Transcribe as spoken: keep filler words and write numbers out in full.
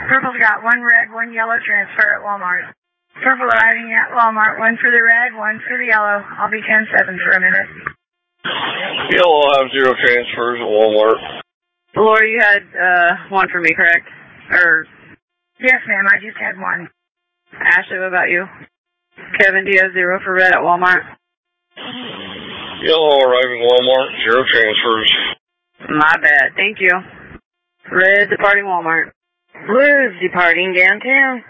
Purple's got one red, one yellow transfer at Walmart. Purple arriving at Walmart, one for the red, one for the yellow. I'll be ten seven for a minute. Yellow will have zero transfers at Walmart. Laura, you had uh, one for me, correct? Or yes, ma'am, I just had one. Ashley, what about you? Kevin, do you have zero for red at Walmart? Yellow arriving Walmart, zero transfers. My bad, thank you. Red departing Walmart. Blue's departing downtown.